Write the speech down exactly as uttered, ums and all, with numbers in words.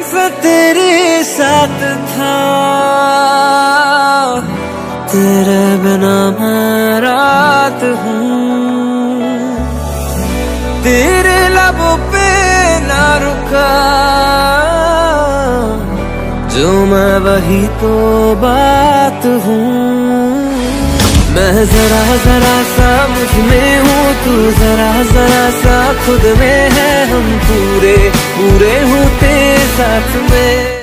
सा तेरे साथ था, तेरे बिना मैं रात हूँ, तेरे लबों पे ना रुका जो मैं वही तो बात हूँ। मैं जरा जरा सा मुझ में हूँ, तू जरा जरा सा खुद में है, हम पूरे पूरे होते साथ में।